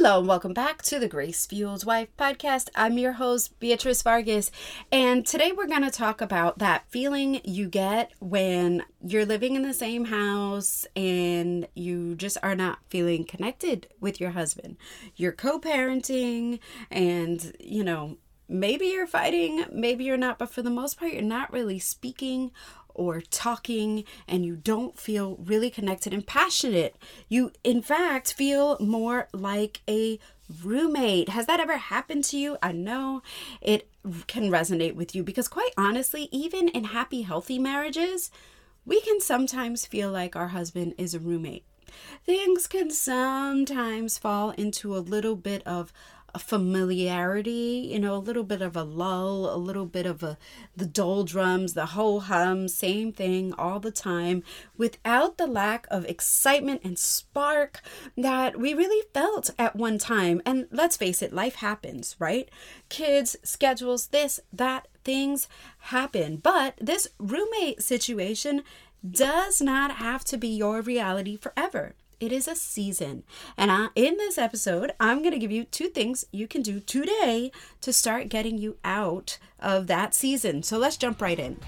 Hello and welcome back to the Grace Fueled Wife podcast. I'm your host, Beatrice Vargas, and today we're going to talk about that feeling you get when you're living in the same house and you just are not feeling connected with your husband. You're co-parenting and, maybe you're fighting, maybe you're not, but for the most part, you're not really speaking or talking, and you don't feel really connected and passionate. You, in fact, feel more like a roommate. Has that ever happened to you? I know it can resonate with you because, quite honestly, even in happy, healthy marriages, we can sometimes feel like our husband is a roommate. Things can sometimes fall into a little bit of a familiarity, a little bit of a lull, a little bit of the doldrums, the ho-hum, same thing all the time, without the lack of excitement and spark that we really felt at one time. And let's face it, life happens, right? Kids, schedules, this, that, things happen. But this roommate situation does not have to be your reality forever. It is a season. And in this episode, I'm going to give you 2 things you can do today to start getting you out of that season. So let's jump right in.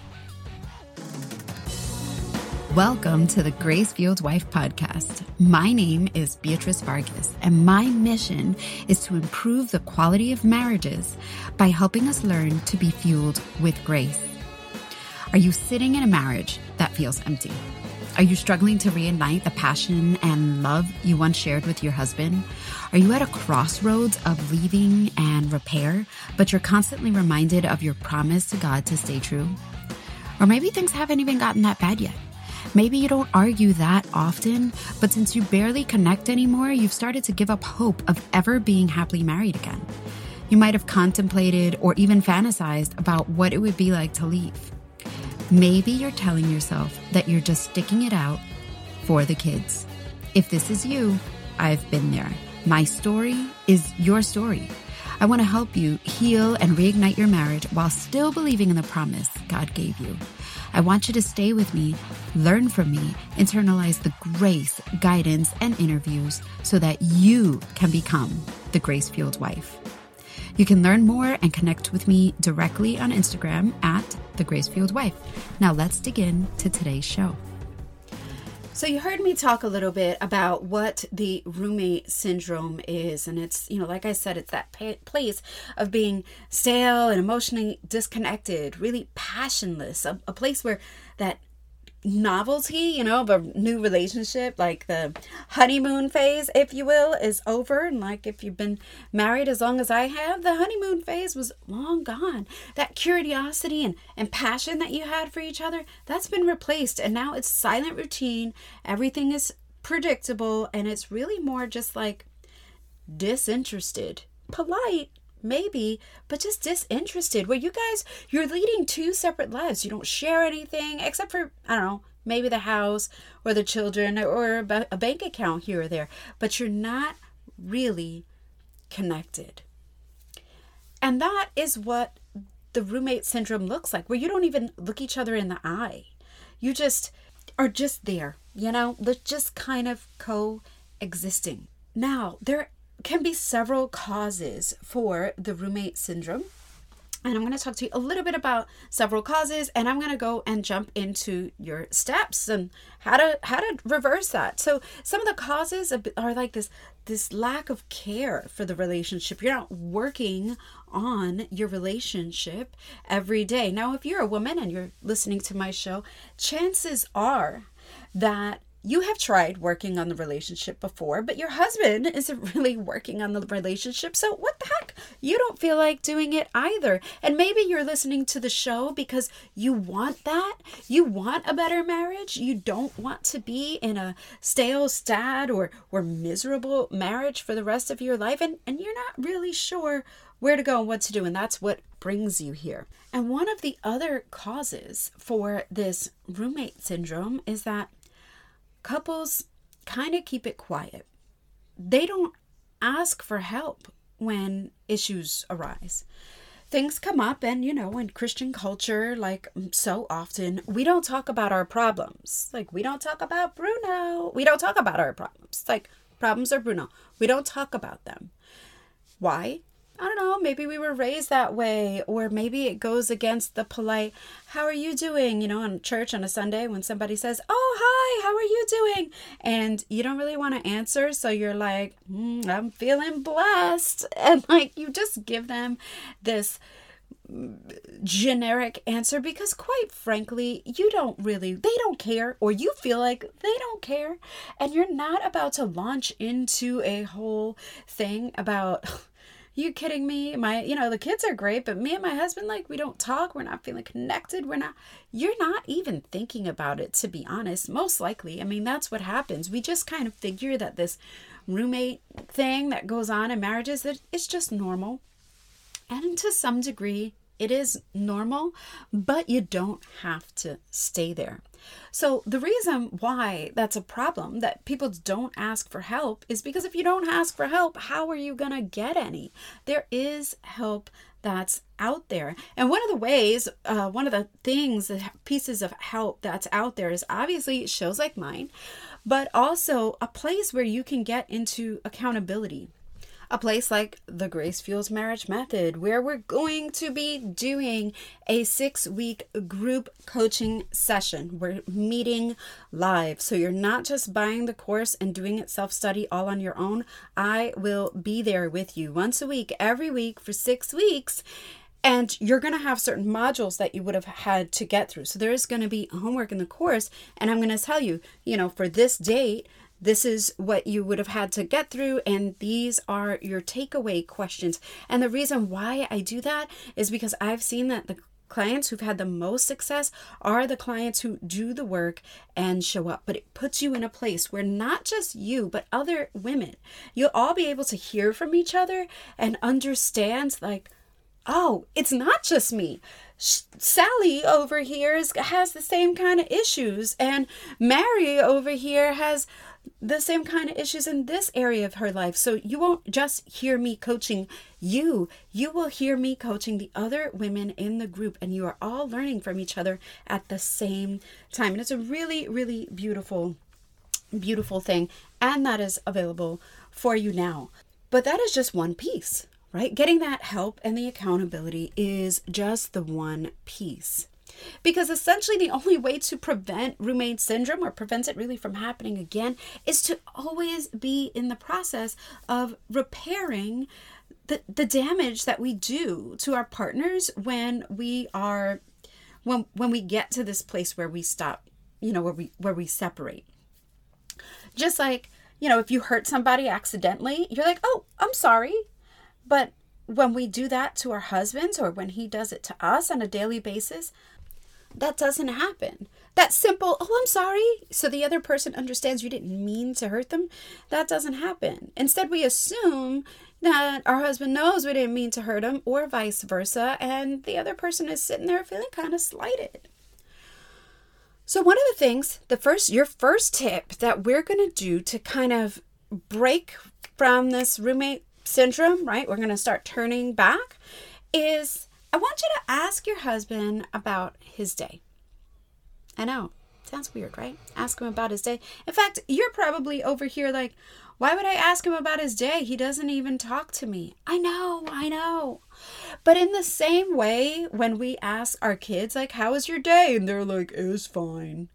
Welcome to the Grace Fueled Wife podcast. My name is Beatrice Vargas, and my mission is to improve the quality of marriages by helping us learn to be fueled with grace. Are you sitting in a marriage that feels empty? Are you struggling to reignite the passion and love you once shared with your husband? Are you at a crossroads of leaving and repair, but you're constantly reminded of your promise to God to stay true? Or maybe things haven't even gotten that bad yet. Maybe you don't argue that often, but since you barely connect anymore, you've started to give up hope of ever being happily married again. You might have contemplated or even fantasized about what it would be like to leave. Maybe you're telling yourself that you're just sticking it out for the kids. If this is you, I've been there. My story is your story. I want to help you heal and reignite your marriage while still believing in the promise God gave you. I want you to stay with me, learn from me, internalize the grace, guidance, and interviews so that you can become the grace-fueled wife. You can learn more and connect with me directly on Instagram at The Grace Fueled Wife. Now let's dig into today's show. So you heard me talk a little bit about what the roommate syndrome is. And it's, like I said, it's that place of being stale and emotionally disconnected, really passionless, a place where that novelty, of a new relationship, like the honeymoon phase, if you will, is over. And like if you've been married as long as I have, the honeymoon phase was long gone. That curiosity and passion that you had for each other, that's been replaced. And now it's silent routine. Everything is predictable. And it's really more just like disinterested, polite, maybe, but just disinterested, where you're leading 2 separate lives. You don't share anything except for, maybe the house or the children or a bank account here or there, but you're not really connected. And that is what the roommate syndrome looks like, where you don't even look each other in the eye. You just are just there, they're just kind of coexisting. Now, there can be several causes for the roommate syndrome. And I'm going to talk to you a little bit about several causes, and I'm going to go and jump into your steps and how to reverse that. So some of the causes are like this lack of care for the relationship. You're not working on your relationship every day. Now, if you're a woman and you're listening to my show, chances are that you have tried working on the relationship before, but your husband isn't really working on the relationship. So what the heck? You don't feel like doing it either. And maybe you're listening to the show because you want that. You want a better marriage. You don't want to be in a stale, sad, or miserable marriage for the rest of your life. And you're not really sure where to go and what to do. And that's what brings you here. And one of the other causes for this roommate syndrome is that couples kind of keep it quiet. They don't ask for help when issues arise. Things come up, and in Christian culture, like so often, we don't talk about our problems. Like, we don't talk about Bruno. We don't talk about our problems. Like, Problems are Bruno. We don't talk about them. Why? I don't know, maybe we were raised that way, or maybe it goes against the polite, how are you doing? In church on a Sunday when somebody says, oh, hi, how are you doing? And you don't really want to answer. So you're like, I'm feeling blessed. And you just give them this generic answer because quite frankly, they don't care, or you feel like they don't care. And you're not about to launch into a whole thing about... You kidding me? The kids are great, but me and my husband, we don't talk. We're not feeling connected. You're not even thinking about it, to be honest. Most likely. That's what happens. We just kind of figure that this roommate thing that goes on in marriages, that it's just normal. And to some degree, it is normal, but you don't have to stay there. So the reason why that's a problem, that people don't ask for help, is because if you don't ask for help, how are you going to get any? There is help that's out there. And one of the ways, one of the things, the pieces of help that's out there is obviously shows like mine, but also a place where you can get into accountability. A place like the Grace Fuels Marriage Method, where we're going to be doing a 6-week group coaching session. We're meeting live. So you're not just buying the course and doing it self-study all on your own. I will be there with you once a week, every week for 6 weeks. And you're going to have certain modules that you would have had to get through. So there is going to be homework in the course. And I'm going to tell you, for this date, this is what you would have had to get through, and these are your takeaway questions. And the reason why I do that is because I've seen that the clients who've had the most success are the clients who do the work and show up. But it puts you in a place where not just you, but other women, you'll all be able to hear from each other and understand, oh, it's not just me. Sally over here has the same kind of issues, and Mary over here has the same kind of issues in this area of her life. So you won't just hear me coaching you will hear me coaching the other women in the group, and you are all learning from each other at the same time. And it's a really, really beautiful thing, and that is available for you now. But that is just one piece, right? Getting that help and the accountability is just the one piece. Because essentially the only way to prevent roommate syndrome, or prevent it really from happening again, is to always be in the process of repairing the damage that we do to our partners when we get to this place where we stop, where we separate. Just like, if you hurt somebody accidentally, you're like, oh, I'm sorry. But when we do that to our husbands, or when he does it to us on a daily basis, that doesn't happen. That simple, oh, I'm sorry, so the other person understands you didn't mean to hurt them, that doesn't happen. Instead, we assume that our husband knows we didn't mean to hurt him, or vice versa, and the other person is sitting there feeling kind of slighted. So one of the things, your first tip that we're going to do to kind of break from this roommate syndrome, right? We're going to start turning back, is I want you to ask your husband about his day. I know, sounds weird, right? Ask him about his day. In fact, you're probably over here like, why would I ask him about his day? He doesn't even talk to me. I know. But in the same way, when we ask our kids, how was your day? And they're like, it was fine.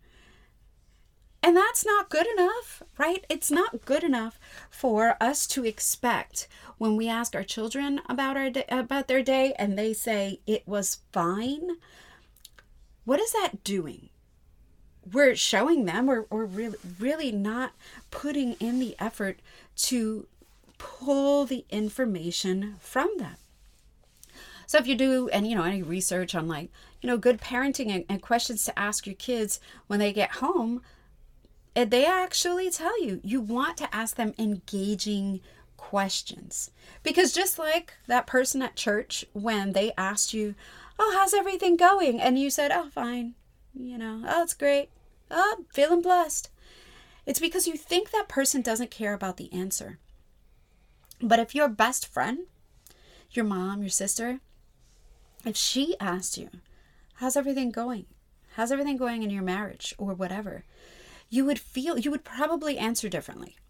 And that's not good enough, right? It's not good enough for us to expect when we ask our children about their day and they say it was fine. What is that doing? We're showing them we're really not putting in the effort to pull the information from them. So if you do any research on good parenting and questions to ask your kids when they get home, they actually tell you want to ask them engaging questions. Because just like that person at church, when they asked you, oh, how's everything going? And you said, oh, fine. Oh, it's great. Oh, I'm feeling blessed. It's because you think that person doesn't care about the answer. But if your best friend, your mom, your sister, if she asked you, how's everything going? How's everything going in your marriage or whatever? You would probably answer differently.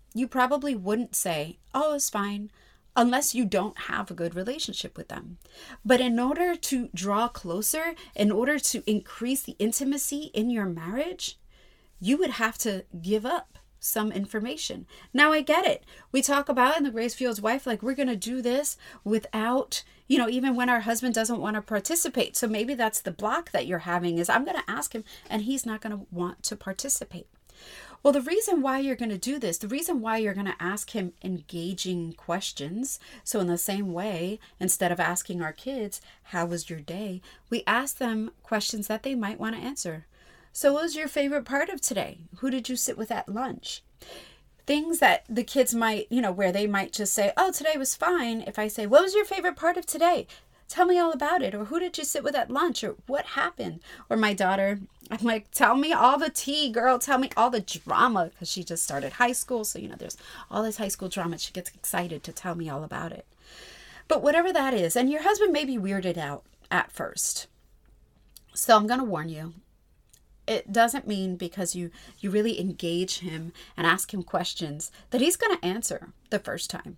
you probably wouldn't say, oh, it's fine, unless you don't have a good relationship with them. But in order to draw closer, in order to increase the intimacy in your marriage, you would have to give up some information. Now, I get it. We talk about in the Grace Field's Wife, like, we're going to do this without, even when our husband doesn't want to participate. So maybe that's the block that you're having, is I'm going to ask him and he's not going to want to participate. Well, the reason why you're going to do this, the reason why you're going to ask him engaging questions. So in the same way, instead of asking our kids, how was your day? We ask them questions that they might want to answer. So what was your favorite part of today? Who did you sit with at lunch? Things that the kids might, where they might just say, oh, today was fine. If I say, what was your favorite part of today? Tell me all about it. Or who did you sit with at lunch? Or what happened? Or my daughter, I'm like, tell me all the tea, girl. Tell me all the drama. Because she just started high school. So, there's all this high school drama. She gets excited to tell me all about it. But whatever that is, and your husband may be weirded out at first. So I'm going to warn you. It doesn't mean because you really engage him and ask him questions that he's going to answer the first time.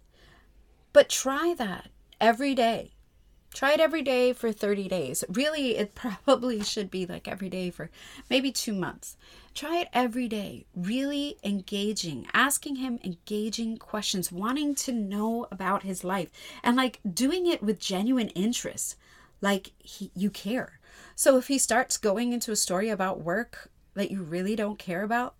But try that every day. Try it every day for 30 days. Really, it probably should be like every day for maybe 2 months. Try it every day. Really engaging, asking him engaging questions, wanting to know about his life, and like doing it with genuine interest, like you care. So if he starts going into a story about work that you really don't care about,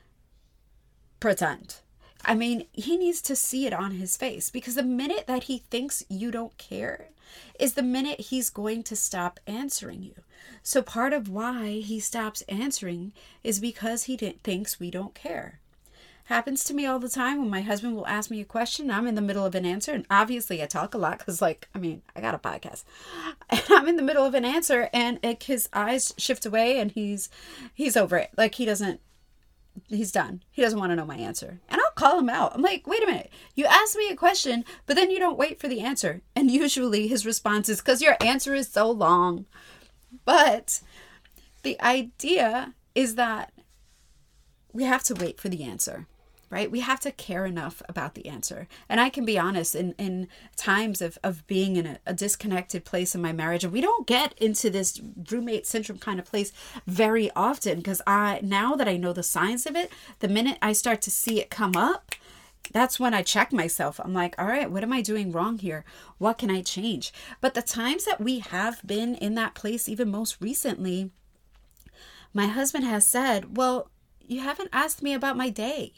pretend. I mean, he needs to see it on his face, because the minute that he thinks you don't care is the minute he's going to stop answering you. So part of why he stops answering is because he thinks we don't care. Happens to me all the time when my husband will ask me a question. I'm in the middle of an answer. And obviously I talk a lot because I got a podcast. And I'm in the middle of an answer and his eyes shift away and he's over it. Like he's done. He doesn't want to know my answer. And I'll call him out. I'm like, wait a minute. You asked me a question, but then you don't wait for the answer. And usually his response is, because your answer is so long. But the idea is that we have to wait for the answer, right? We have to care enough about the answer. And I can be honest, in times of being in a disconnected place in my marriage, and we don't get into this roommate syndrome kind of place very often, because now that I know the signs of it, the minute I start to see it come up, that's when I check myself. I'm like, all right, what am I doing wrong here? What can I change? But the times that we have been in that place, even most recently, my husband has said, well, you haven't asked me about my day.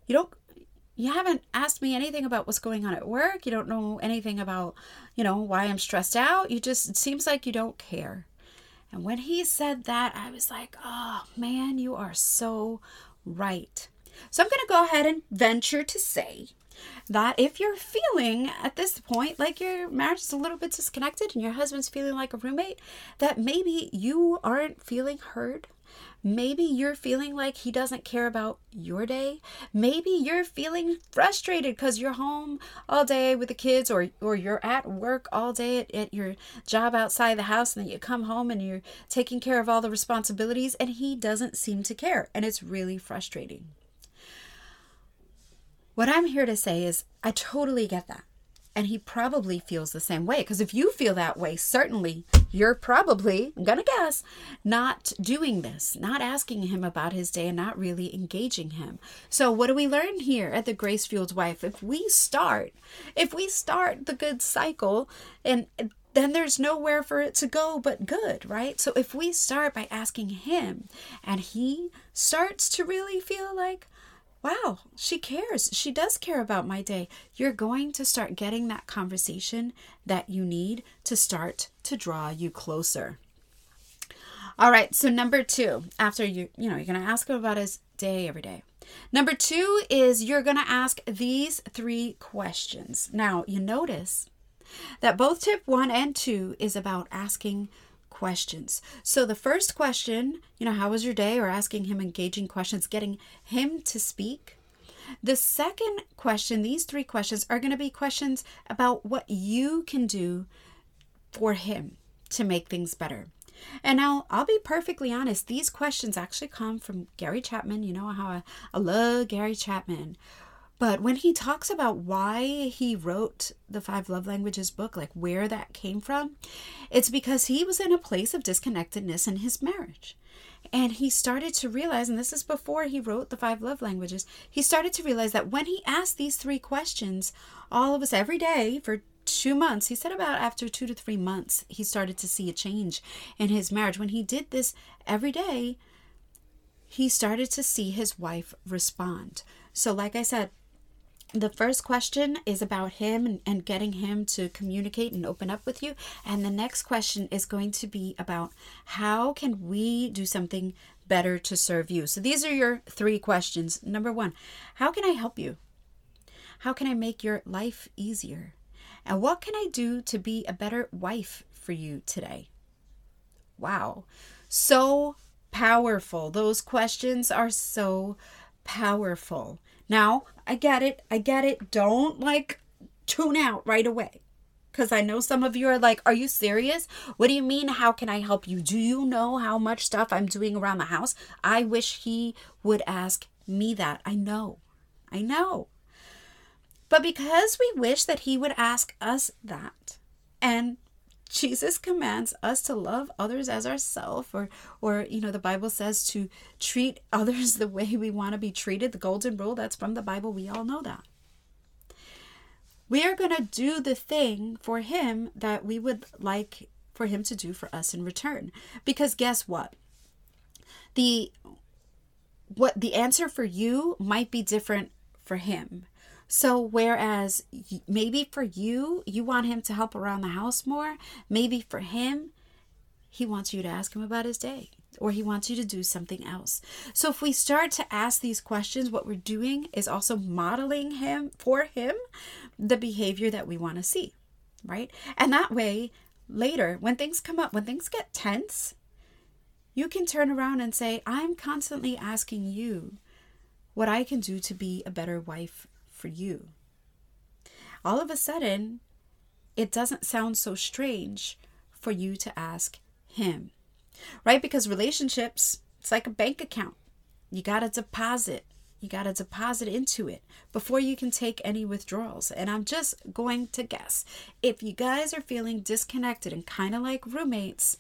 You haven't asked me anything about what's going on at work. You don't know anything about, why I'm stressed out. It seems like you don't care. And when he said that, I was like, oh man, you are so right. So I'm going to go ahead and venture to say that if you're feeling at this point like your marriage is a little bit disconnected and your husband's feeling like a roommate, that maybe you aren't feeling heard. Maybe you're feeling like he doesn't care about your day. Maybe you're feeling frustrated because you're home all day with the kids, or you're at work all day at your job outside the house, and then you come home and you're taking care of all the responsibilities and he doesn't seem to care, and it's really frustrating. What I'm here to say is I totally get that. And he probably feels the same way. Because if you feel that way, certainly you're probably, I'm going to guess, not doing this, not asking him about his day and not really engaging him. So what do we learn here at the Grace Field's Wife? If we start the good cycle, and then there's nowhere for it to go but good, right? So if we start by asking him and he starts to really feel like, wow, she cares. She does care about my day. You're going to start getting that conversation that you need to start to draw you closer. All right. So number 2, after you're going to ask him about his day every day. Number 2 is you're going to ask these 3 questions. Now you notice that both tip 1 and 2 is about asking questions. So the first question, how was your day, or asking him engaging questions, getting him to speak. The second question, these 3 questions are going to be questions about what you can do for him to make things better. And now I'll be perfectly honest. These questions actually come from Gary Chapman. You know how I love Gary Chapman. But when he talks about why he wrote the 5 Love Languages book, like where that came from, it's because he was in a place of disconnectedness in his marriage. And he started to realize, and this is before he wrote the 5 Love Languages, he started to realize that when he asked these 3 questions, all of us every day for 2 months, he said about after 2 to 3 months, he started to see a change in his marriage. When he did this every day, he started to see his wife respond. So like I said, the first question is about him and getting him to communicate and open up with you. And the next question is going to be about how can we do something better to serve you? So these are your 3 questions. Number 1, how can I help you? How can I make your life easier? And what can I do to be a better wife for you today? Wow. So powerful. Those questions are so powerful. Now, I get it. Don't tune out right away. Because I know some of you are like, are you serious? What do you mean, how can I help you? Do you know how much stuff I'm doing around the house? I wish he would ask me that. I know. But because we wish that he would ask us that, and Jesus commands us to love others as ourselves, or the Bible says to treat others the way we want to be treated. The golden rule, that's from the Bible. We all know that. We are going to do the thing for him that we would like for him to do for us in return. Because guess what? The answer for you might be different for him. So whereas maybe for you want him to help around the house more, maybe for him, he wants you to ask him about his day, or he wants you to do something else. So if we start to ask these questions, what we're doing is also modeling for him the behavior that we want to see, right? And that way, later, when things come up, when things get tense, you can turn around and say, I'm constantly asking you what I can do to be a better wife for you. All of a sudden, it doesn't sound so strange for you to ask him, right? Because relationships, it's like a bank account. You got to deposit into it before you can take any withdrawals. And I'm just going to guess, if you guys are feeling disconnected and kind of like roommates,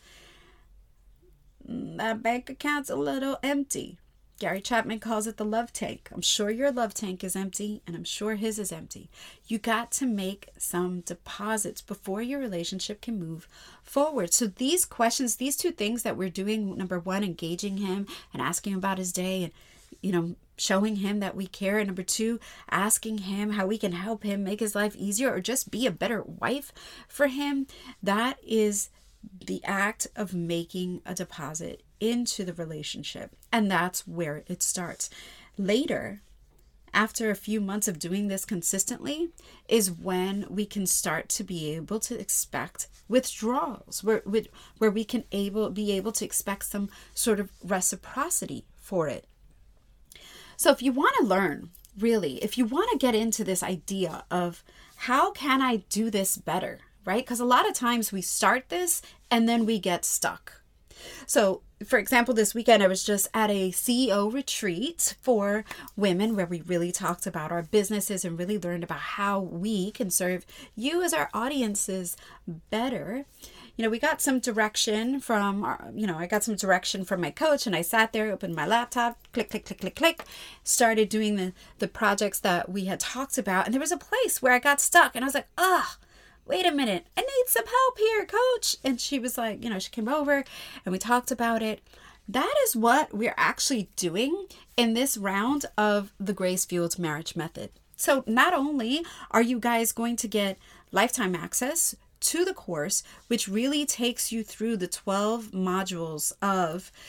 that bank account's a little empty. Gary Chapman calls it the love tank. I'm sure your love tank is empty, and I'm sure his is empty. You got to make some deposits before your relationship can move forward. So these questions, these 2 things that we're doing, number 1, engaging him and asking him about his day and, showing him that we care. And number 2, asking him how we can help him make his life easier or just be a better wife for him. That is the act of making a deposit into the relationship. And that's where it starts. Later, after a few months of doing this consistently, is when we can start to be able to expect withdrawals, where we can be able to expect some sort of reciprocity for it. So if you want to learn, really, if you want to get into this idea of how can I do this better, right? Because a lot of times we start this and then we get stuck. So, for example, this weekend I was just at a CEO retreat for women where we really talked about our businesses and really learned about how we can serve you as our audiences better. We got some direction from I got some direction from my coach, and I sat there, opened my laptop, click, started doing the projects that we had talked about. And there was a place where I got stuck and I was like, wait a minute, I need some help here, coach. And she was like, she came over and we talked about it. That is what we're actually doing in this round of the Grace Fueled Marriage Method. So not only are you guys going to get lifetime access to the course, which really takes you through the 12 modules of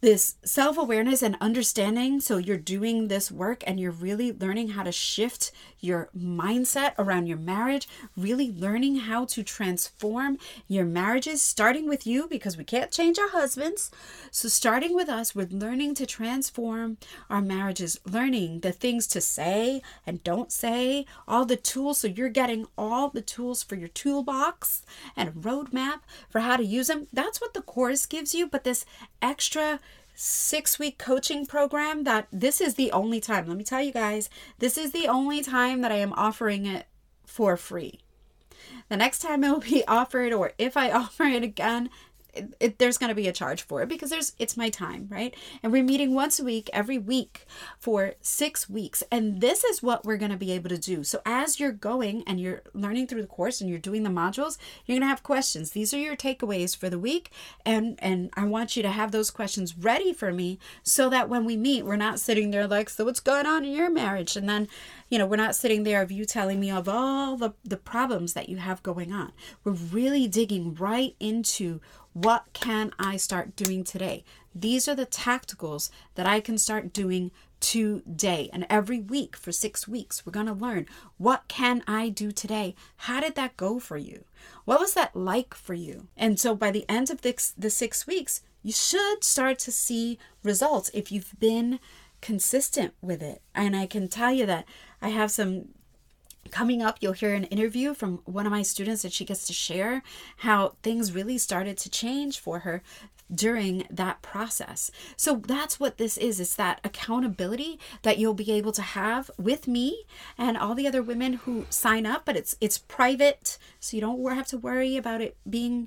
this self-awareness and understanding. So you're doing this work and you're really learning how to shift your mindset around your marriage, really learning how to transform your marriages, starting with you, because we can't change our husbands. So starting with us, we're learning to transform our marriages, learning the things to say and don't say, all the tools. So you're getting all the tools for your toolbox and a roadmap for how to use them. That's what the course gives you. But this extra 6-week coaching program, that this is the only time, let me tell you guys, this is the only time that I am offering it for free. The next time it will be offered, or if I offer it again, there's going to be a charge for it, because it's my time, right? And we're meeting once a week, every week for 6 weeks. And this is what we're going to be able to do. So as you're going and you're learning through the course and you're doing the modules, you're going to have questions. These are your takeaways for the week. And I want you to have those questions ready for me, so that when we meet, we're not sitting there like, so what's going on in your marriage? And then, we're not sitting there of you telling me of all the problems that you have going on. We're really digging right into, what can I start doing today? These are the tacticals that I can start doing today. And every week for 6 weeks, we're going to learn, what can I do today? How did that go for you? What was that like for you? And so by the end of the 6 weeks, you should start to see results if you've been consistent with it. And I can tell you that I have some coming up. You'll hear an interview from one of my students that she gets to share how things really started to change for her during that process. So that's what this is. It's that accountability that you'll be able to have with me and all the other women who sign up, but it's private. So you don't have to worry about it being,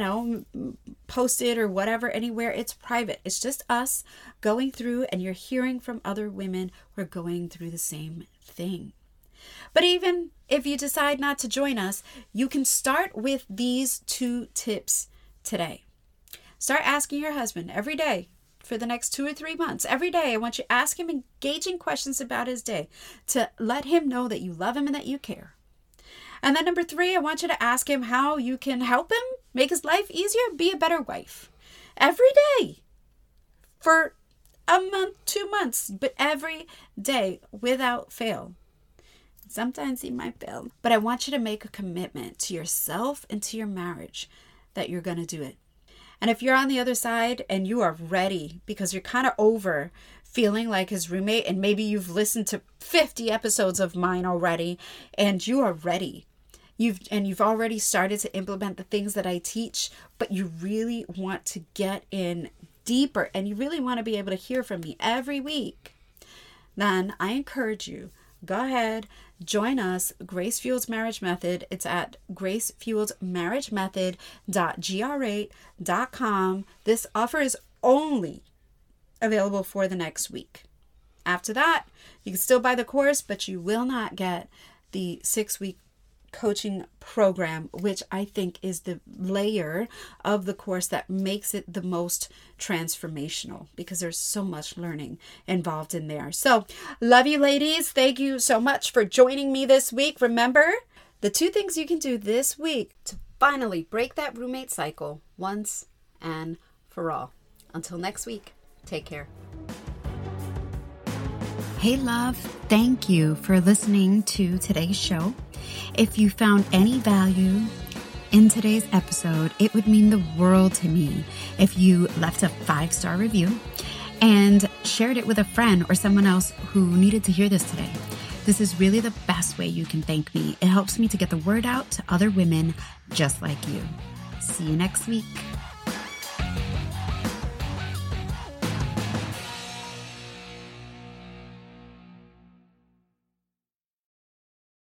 posted or whatever anywhere. It's private. It's just us going through, and you're hearing from other women who are going through the same thing. But even if you decide not to join us, you can start with these 2 tips today. Start asking your husband every day for the next 2 or 3 months. Every day, I want you to ask him engaging questions about his day to let him know that you love him and that you care. And then number 3, I want you to ask him how you can help him make his life easier, be a better wife. Every day for a month, 2 months, but every day without fail. Sometimes he might fail, but I want you to make a commitment to yourself and to your marriage that you're going to do it. And if you're on the other side and you are ready, because you're kind of over feeling like his roommate, and maybe you've listened to 50 episodes of mine already, and you are ready. You've already started to implement the things that I teach, but you really want to get in deeper, and you really want to be able to hear from me every week, then I encourage you, go ahead, join us, Grace Fuels Marriage Method. It's at gracefuelsmarriagemethod.gr8.com. This offer is only available for the next week. After that, you can still buy the course, but you will not get the 6-week coaching program, which I think is the layer of the course that makes it the most transformational, because there's so much learning involved in there. So love you, ladies. Thank you so much for joining me this week. Remember the 2 things you can do this week to finally break that roommate cycle once and for all. Until next week, take care. Hey, love. Thank you for listening to today's show. If you found any value in today's episode, it would mean the world to me if you left a 5-star review and shared it with a friend or someone else who needed to hear this today. This is really the best way you can thank me. It helps me to get the word out to other women just like you. See you next week.